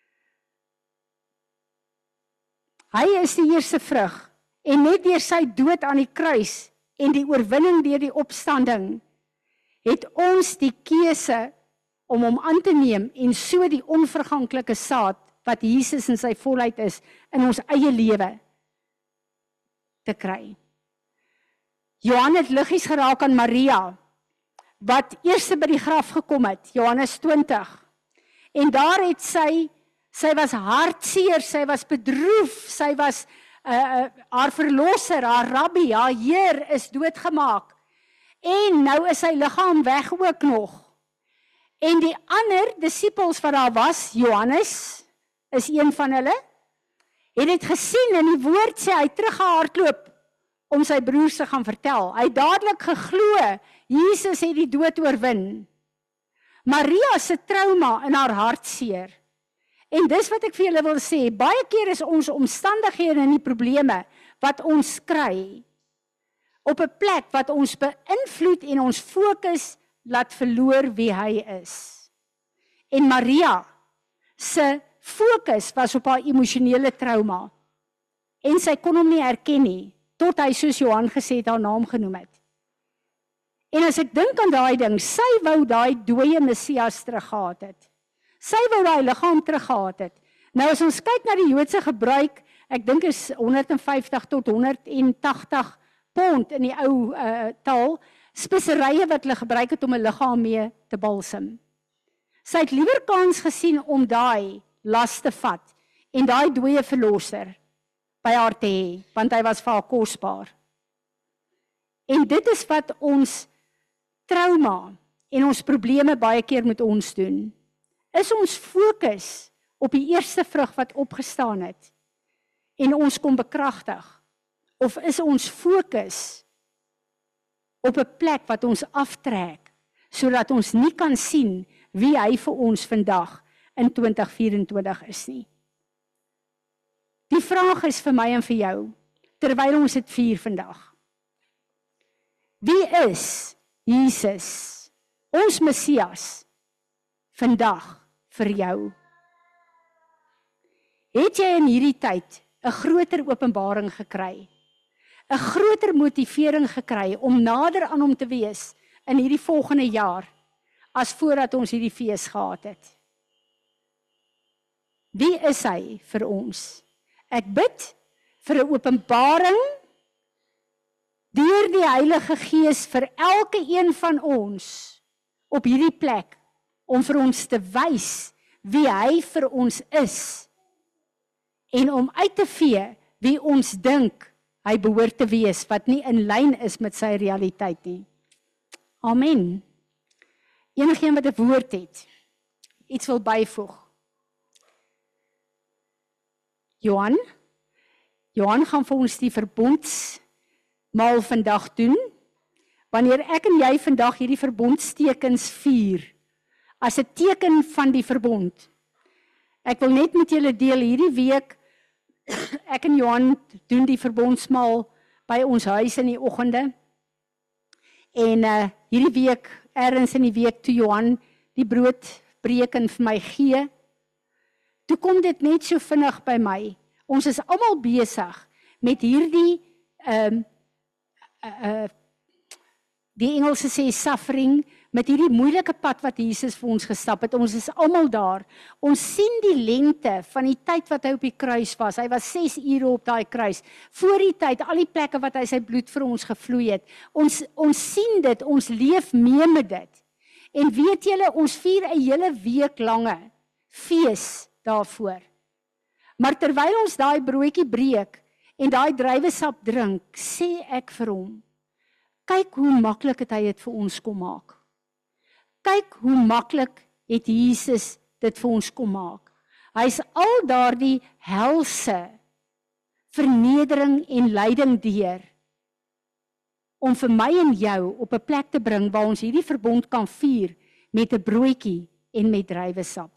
Hy is die eerste vrug, en net deur sy dood aan die kruis en die oorwinning deur die opstanding, het ons die keuse om hom aan te neem en so die onverganklike saad wat Jesus in sy volheid is in ons eie lewe te kry. Johan het liggies geraak aan Maria, wat eers by die graf gekom het, Johannes 20. En daar het sy was hartseer, sy was bedroef, sy was haar verlosser, haar rabbi, haar Heer is doodgemaak. En nou is sy liggaam weg ook nog. En die ander disippels wat daar was, Johannes is een van hulle, het dit gesien en die woord sê hy teruggehardloop om sy broers te gaan vertel. Hy het dadelik geglo, Jesus het die dood oorwin. Maria se trauma in haar hartseer. En dis wat ek vir julle wil sê, baie keer is ons omstandighede en die probleme wat ons kry, op 'n plek wat ons beïnvloed en ons fokus laat verloor wie hy is. En Maria se fokus was op haar emosionele trauma. En sy kon hom nie herken nie, tot hy soos Johan gesê het, haar naam genoem het. En as ek dink aan daai ding, sy wou daai dooie Messias teruggehad het. Sy wou daai liggaam teruggehad het. Nou as ons kyk na die Joodse gebruik, ek dink is 150 tot 180 pond in die ou taal, speserye wat hulle gebruik het om 'n liggaam mee te balsem. Sy het liewer kans gesien om daai las te vat en daai dooie verlosser by haar te hê, want hy was vir haar kosbaar. En dit is wat ons trauma en ons probleme baie keer met ons doen. Is ons fokus op die eerste vrug wat opgestaan het en ons kom bekragtig, of is ons fokus op 'n plek wat ons aftrek, sodat ons nie kan sien wie hy vir ons vandag in 2024 is nie. Die vraag is vir my en vir jou, terwyl ons dit vier vandag. Wie is Jesus, ons Messias, vandag vir jou? Het jy in hierdie tyd 'n groter openbaring gekry? 'n Groter motivering gekry om nader aan hom te wees in hierdie volgende jaar, as voordat ons hierdie fees gehad het? Wie is hy vir ons? Ek bid vir 'n openbaring deur die Heilige Gees vir elke een van ons op hierdie plek, om vir ons te wys wie hy vir ons is, en om uit te vee wie ons dink hy behoort te wees, wat nie in lyn is met sy realiteit nie. Amen. Enigeen wat 'n woord het, iets wil byvoeg. Johan gaan vir ons die verbondsmaal vandag doen. Wanneer ek en jy vandag hierdie verbondstekens vier, as 'n teken van die verbond. Ek wil net met julle deel, hierdie week, ek en Johan doen die verbondsmaal by ons huis in die oggende. En hierdie week, ergens in die week toe Johan die brood breek en vir my gee, toe kom dit net so vinnig by my. Ons is almal besig met hierdie die Engelse sê suffering, met hierdie moeilike pad wat Jesus vir ons gestap het. Ons is almal daar. Ons sien die lengte van die tyd wat hy op die kruis was. Hy was 6 ure op daai kruis. Voor die tyd, al die plekke wat hy sy bloed vir ons gevloei het. Ons sien dit, ons leef mee met dit. En weet julle, ons vier 'n hele week lange fees daarvoor. Maar terwyl ons daai broodjie breek en daai druiwesap drink, sê ek vir hom, kyk hoe maklik het hy dit vir ons kom maak. Kyk hoe maklik het Jesus dit vir ons kom maak. Hy is al daardie helse vernedering en lyding deur om vir my en jou op 'n plek te bring waar ons hierdie verbond kan vier met 'n broodjie en met druiwesap.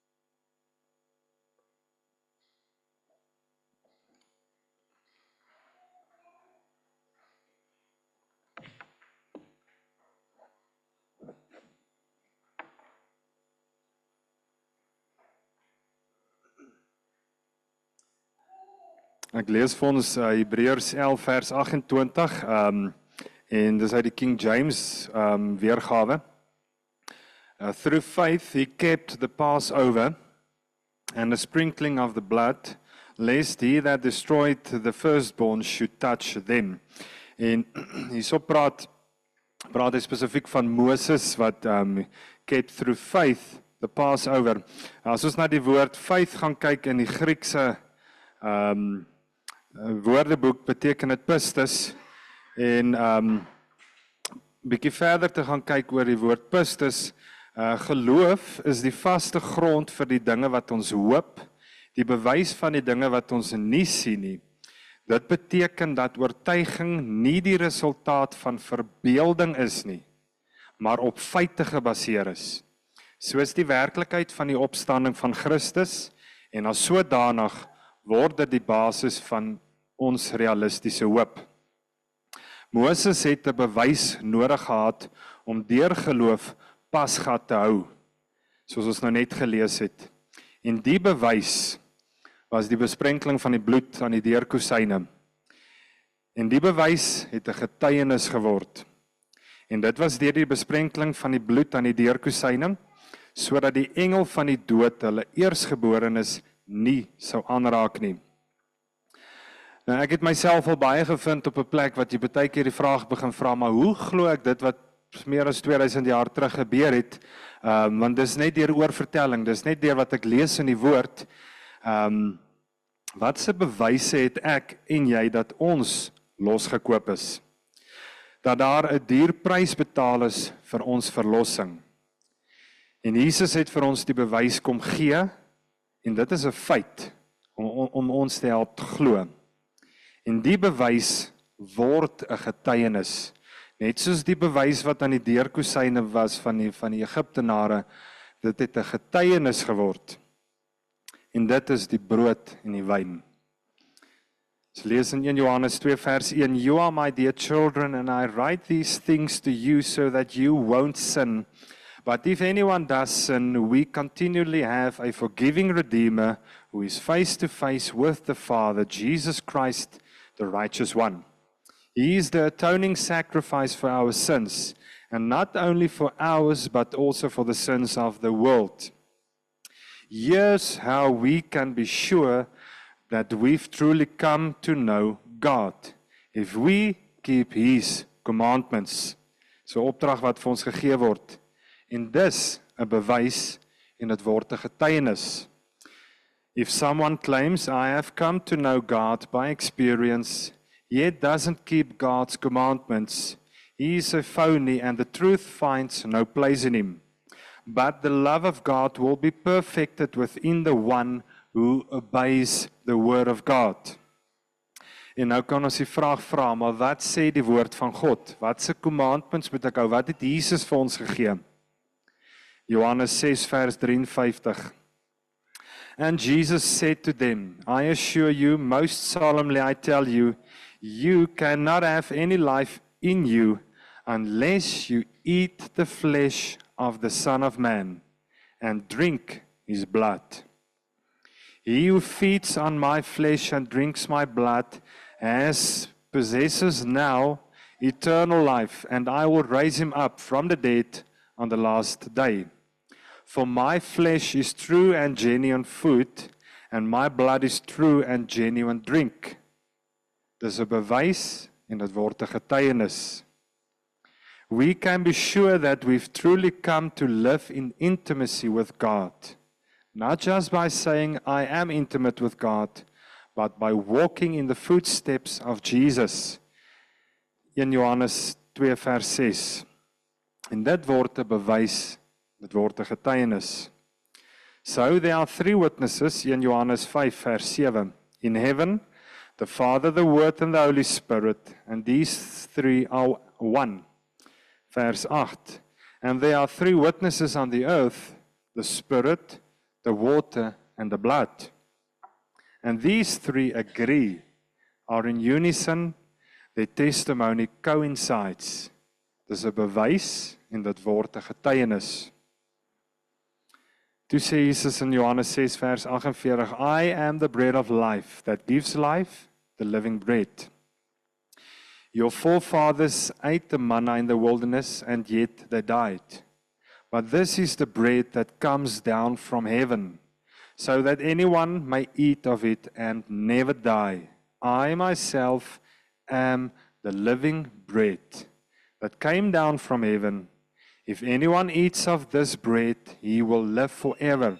Ek lees vir ons Hebreërs 11 vers 28 en dis uit die King James weergawe. Through faith he kept the Passover and the sprinkling of the blood, lest he that destroyed the firstborn should touch them. En hierso praat hy spesifiek van Moses wat kept through faith the Passover. As ons na die woord faith gaan kyk in die Griekse woordeboek, beteken dit pistis, en bietjie verder te gaan kyk oor die woord pistis, geloof is die vaste grond vir die dinge wat ons hoop, die bewys van die dinge wat ons nie sien nie. Dit beteken dat oortuiging nie die resultaat van verbeelding is nie, maar op feite gebaseer is. Soos die werklikheid van die opstanding van Christus, en as sodanig word dit die basis van ons realistiese hoop. Moses het 'n bewys nodig gehad om deur geloof Pasga te hou, soos ons nou net gelees het. En die bewys was die besprenkeling van die bloed aan die deurkusyne. En die bewys het 'n getuienis geword. En dit was deur die besprenkeling van die bloed aan die deurkusyne, sodat die engel van die dood hulle eersgeborenes nie sou aanraak nie. Nou, ek het myself al baie gevind op 'n plek wat jy baie keer die vraag begin vra, maar hoe glo ek dit wat meer as 2000 jaar terug gebeur het? Want dis net deur oorvertelling, dis net deur wat ek lees in die woord. Wat se bewyse het ek en jy dat ons losgekoop is? Dat daar 'n duur prys betaal is vir ons verlossing. En Jesus het vir ons die bewys kom gee, en dit is 'n feit om ons te help glo. En die bewys word 'n getuienis. Net soos die bewys wat aan die deurkusyne was van die Egiptenare, dit het 'n getuienis geword. En dit is die brood en die wyn. Ons lees in 1 Johannes 2 vers 1, You are my dear children, and I write these things to you so that you won't sin. But if anyone does sin, we continually have a forgiving Redeemer who is face to face with the Father, Jesus Christ, the righteous one. He is the atoning sacrifice for our sins, and not only for ours, but also for the sins of the world. Here's how we can be sure that we've truly come to know God, if we keep His commandments. So 'n opdrag wat vir ons gegee word. En dis 'n bewys en dit word 'n getuienis. If someone claims, I have come to know God by experience, yet doesn't keep God's commandments, he is a phony and the truth finds no place in him. But the love of God will be perfected within the one who obeys the word of God. En nou kan ons die vraag vra, maar wat sê die woord van God? Wat se commandments moet ek hou? Wat het Jesus vir ons gegee? Johannes 6 vers 53. And Jesus said to them, I assure you, most solemnly I tell you, you cannot have any life in you unless you eat the flesh of the Son of Man and drink his blood. He who feeds on my flesh and drinks my blood possesses now eternal life, and I will raise him up from the dead on the last day. For my flesh is true and genuine food, and my blood is true and genuine drink. Dis 'n bewys en dit word 'n getuienis. We can be sure that we've truly come to live in intimacy with God, not just by saying I am intimate with God, but by walking in the footsteps of Jesus. In Johannes 2 vers 6. En dit word 'n bewys, dit word 'n getuienis. So there are three witnesses in Johannes 5 vers 7. In heaven, the Father, the Word and the Holy Spirit, and these three are one. Vers 8. And there are three witnesses on the earth, the Spirit, the water and the blood. And these three agree, are in unison, their testimony coincides. Dis 'n bewys en dit word 'n getuienis. Toe sê Jesus in Johannes 6 vers 48, I am the bread of life that gives life, the living bread. Your forefathers ate the manna in the wilderness and yet they died. But this is the bread that comes down from heaven, so that anyone may eat of it and never die. I myself am the living bread that came down from heaven. If anyone eats of this bread, he will live forever.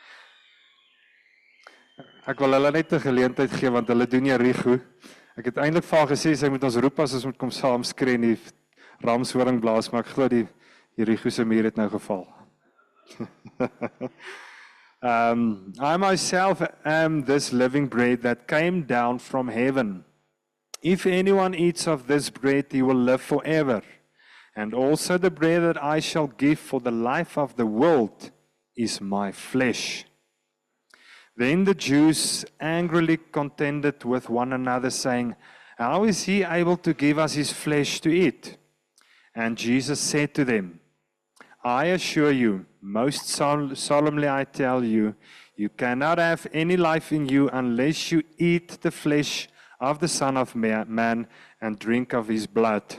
Ek wil hulle net 'n geleentheid gee want hulle doen Jerigo. Ek het eintlik vir haar gesê sy moet ons roep as ons moet kom saam skree en die ramshoring blaas, maar ek glo die Jerigo se muur het nou geval. I myself am this living bread that came down from heaven. If anyone eats of this bread, he will live forever. And also the bread that I shall give for the life of the world is my flesh. Then the Jews angrily contended with one another, saying, How is he able to give us his flesh to eat? And Jesus said to them, I assure you, most solemnly I tell you, you cannot have any life in you unless you eat the flesh of the Son of Man and drink of his blood.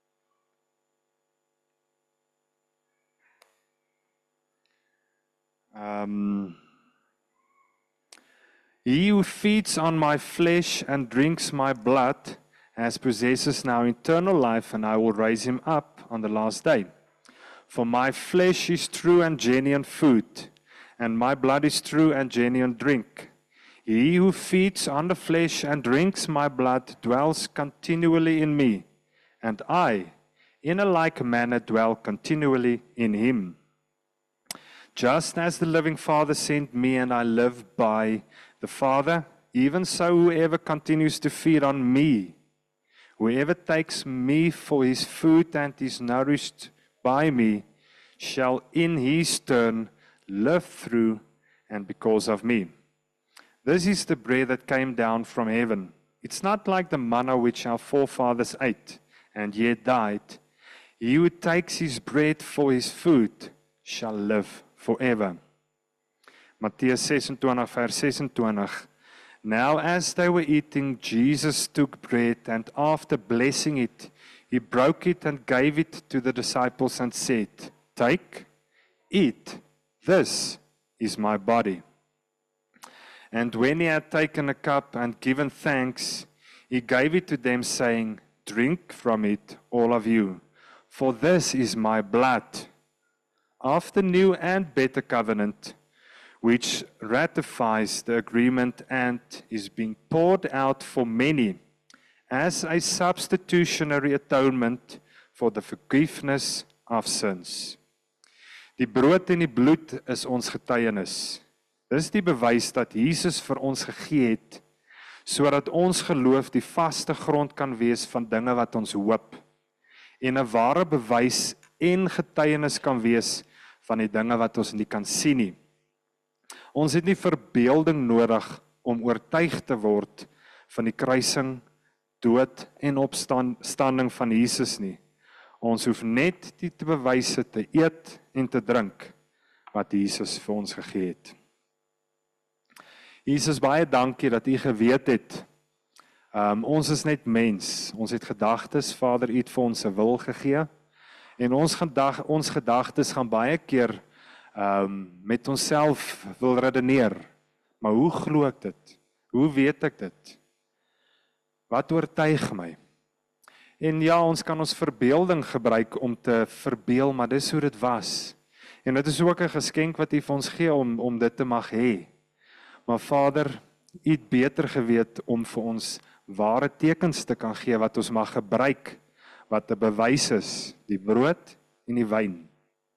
He who feeds on my flesh and drinks my blood possesses now eternal life, and I will raise him up on the last day. For my flesh is true and genuine food, and my blood is true and genuine drink. He who feeds on the flesh and drinks my blood dwells continually in me, and I, in a like manner, dwell continually in him. Just as the living Father sent me, and I live by the Father, even so whoever continues to feed on me, whoever takes me for his food and is nourished by me, shall in his turn live through and because of me. This is the bread that came down from heaven, It's not like the manna which our forefathers ate and yet died. He who takes his bread for his food shall live forever. Mattheus 26 vers 26. Now as they were eating, Jesus took bread and after blessing it, he broke it and gave it to the disciples and said, "Take, eat, this is my body." And when he had taken a cup and given thanks, he gave it to them, saying, "Drink from it, all of you, for this is my blood, of the new and better covenant, which ratifies the agreement and is being poured out for many as a substitutionary atonement for the forgiveness of sins." Die brood en die bloed is ons getuienis. Dis die bewys dat Jesus vir ons gegee het, sodat ons geloof die vaste grond kan wees van dinge wat ons hoop, en 'n ware bewys en getuienis kan wees van die dinge wat ons nie kan sien nie. Ons het nie verbeelding nodig om oortuig te word van die kruising, dood en opstanding van Jesus nie. Ons hoef net die bewyse te eet en te drink wat Jesus vir ons gegee het. Jesus, baie dankie dat U geweet het. Ons is net mens. Ons het gedagtes, Vader, U het vir ons 'n wil gegee. En ons gedagtes gaan baie keer met onsself wil redeneer. Maar hoe glo ek dit? Hoe weet ek dit? Wat oortuig my? En ja, ons kan ons verbeelding gebruik om te verbeel, maar dis hoe dit was. En dit is ook 'n geskenk wat U vir ons gee om dit te mag hê. Maar Vader, U het beter geweet om vir ons ware tekens te kan gee wat ons mag gebruik, wat 'n bewys is, die brood en die wyn.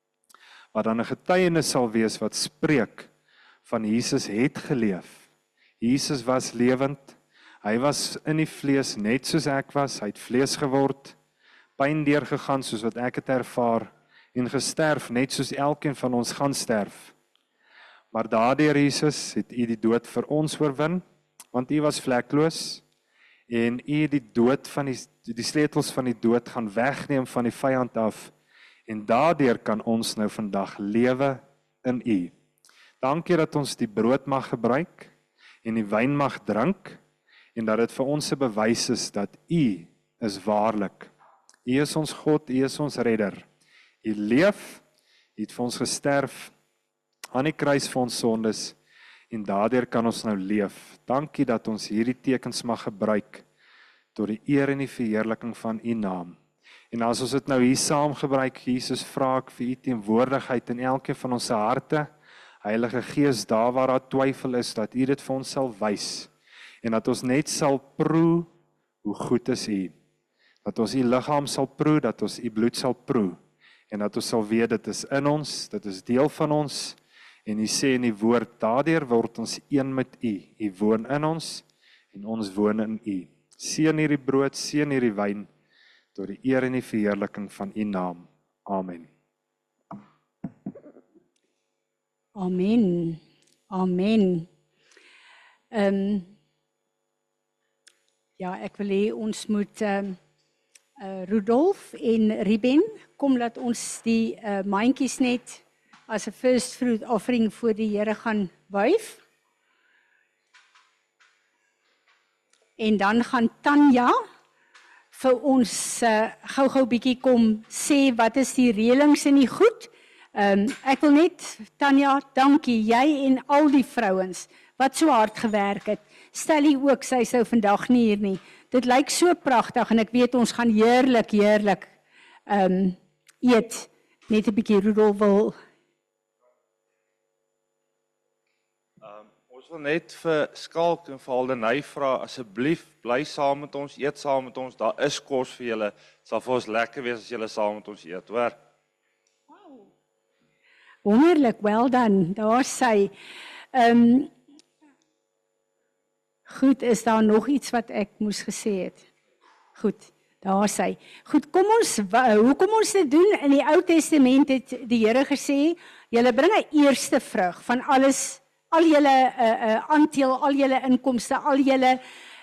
Wat dan 'n getuienis sal wees wat spreek van Jesus het geleef. Jesus was lewend. Hy was in die vlees net soos ek was. Hy het vlees geword, pyn deurgegaan soos wat ek het ervaar en gesterf net soos elkeen van ons gaan sterf. Maar daardeur Jesus het U die dood vir ons oorwin, want U was vlekloos en U het die dood van die sleutels van die dood gaan wegneem van die vyand af. En daardeur kan ons nou vandag lewe in U. Dankie dat ons die brood mag gebruik en die wyn mag drink en dat dit vir ons 'n bewys is dat U is waarlik. U is ons God, U is ons redder. U leef, U het vir ons gesterf aan die kruis vir ons sondes en daardeur kan ons nou leef. Dankie dat ons hierdie tekens mag gebruik tot die eer en die verheerliking van U naam. En as ons dit nou hier saam gebruik, Jesus, vra ek vir U teenwoordigheid in elkeen van ons harte. Heilige Gees, daar waar daar twyfel is, dat U dit vir ons sal wys. En dat ons net sal proe hoe goed is U. Dat ons U liggaam sal proe, dat ons U bloed sal proe. En dat ons sal weet, dit is in ons, dit is deel van ons. En U sê in die woord, daardeur word ons een met U. U woon in ons en ons woon in U. Seën hierdie brood, seën hierdie wyn, tot die eer en die verheerliking van U naam. Amen. Amen. Amen. Ja, ek wil hê ons moet Rudolf en Ruben kom laat ons die mandjies net as 'n first fruit offering voor die Here gaan wuif. En dan gaan Tanya vir ons gou-gou bietjie kom sê wat is die reëlings en die goed. Ek wil net, Tanya, dankie, jy en al die vrouens wat so hard gewerk het. Stellie ook, sy sou vandag nie hier nie. Dit lyk so pragtig en ek weet ons gaan heerlik eet. Net 'n bietjie Rudolf wil. Ons wil net vir Skalk en vir Aldenay vra, asseblief bly saam met ons, eet saam met ons. Daar is kos vir julle. Dit sal vir ons lekker wees as julle saam met ons eet, hoor. Wonderlik, well done. Daar sy. Goed, is daar nog iets wat ek moes gesê het? Goed, daar sy. Goed, hoe kom ons dit doen? In die Ou Testament het die Here gesê, julle bring 'n eerste vrug van alles, al julle aandeel, al julle inkomste, al julle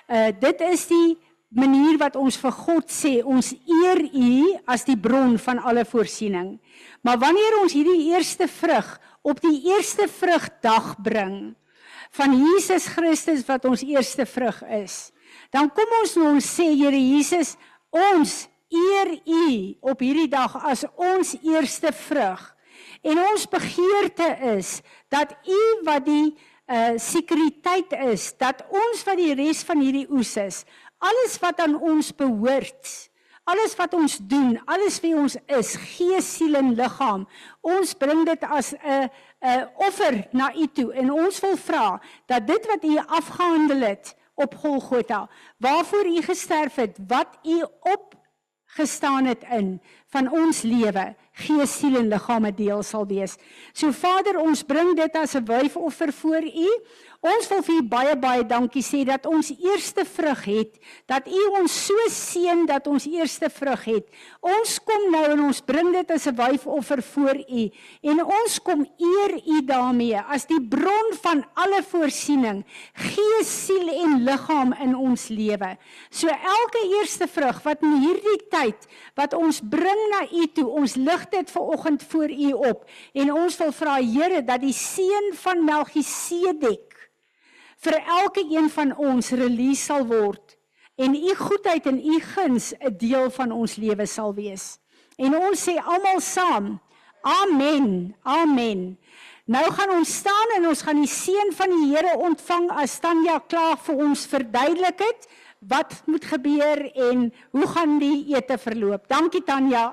Dit is die manier wat ons vir God sê, ons eer U as die bron van alle voorsiening. Maar wanneer ons hierdie eerste vrug op die eerste vrugdag bring, van Jesus Christus wat ons eerste vrug is, dan kom ons nou ons sê, Here Jesus, ons eer U op hierdie dag as ons eerste vrug. En ons begeerte is, dat U wat die sekuriteit is, dat ons wat die res van hierdie oes is, alles wat aan ons behoort, alles wat ons doen, alles wie ons is, gees, siel en liggaam, ons bring dit as 'n offer na U toe, en ons wil vra, dat dit wat U afgehandel het op Golgotha, waarvoor U gesterf het, wat U opgestaan het in, van ons lewe, gees, siel en liggaam 'n deel sal wees. So Vader, ons bring dit as 'n wyfoffer voor U. Ons wil vir U baie, baie dankie sê, dat ons eerste vrug het, dat U ons so seën, dat ons eerste vrug het. Ons kom nou en ons bring dit as 'n wyfoffer voor U, en ons kom eer U daarmee, as die bron van alle voorsiening, gees, siel en liggaam in ons lewe. So elke eerste vrug, wat in hierdie tyd, wat ons bring na U toe, ons lig dit vanoggend voor U op, en ons wil vra, Here, dat die seën van Melchisedek vir elke een van ons release sal word, en U goedheid en U guns 'n deel van ons lewe sal wees. En ons sê almal saam, Amen, Amen. Nou gaan ons staan en ons gaan die seën van die Here ontvang, as Tanya klaar vir ons verduidelik het, wat moet gebeur en hoe gaan die ete verloop. Dankie Tanya.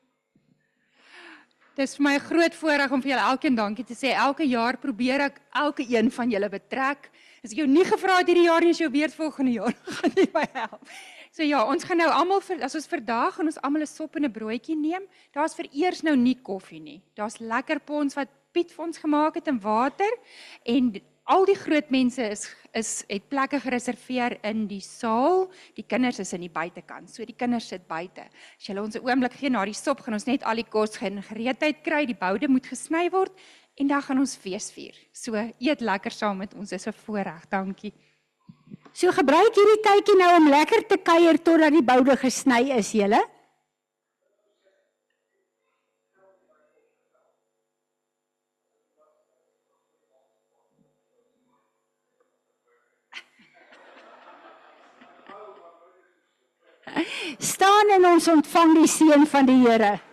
Dit is vir my 'n groot voorreg om vir julle elkeen dankie te sê. Elke jaar probeer ek elke een van julle betrek. As ek jou nie gevra het hierdie jaar nie, is jou weer volgende jaar, gaan jy my help. So ja, ons gaan nou almal, as ons vandag gaan ons almal 'n sop en 'n broodjie neem, daar's vir eers nou nie koffie nie. Daar's lekker pons wat Piet vir ons gemaak het en water, en al die groot mense het plekke gereserveer in die saal, die kinders is in die buitekant, so die kinders sit buite. As julle ons 'n oomblik gee na die sop, gaan ons net al die kos in gereedheid kry, die boude moet gesny word, en dan gaan ons fees vier. So eet lekker saam met ons, is 'n voorreg, dankie. So gebruik hierdie tydjie nou om lekker te kuier totdat die boude gesny is, julle. Staan en ons ontvang die seën van die Here.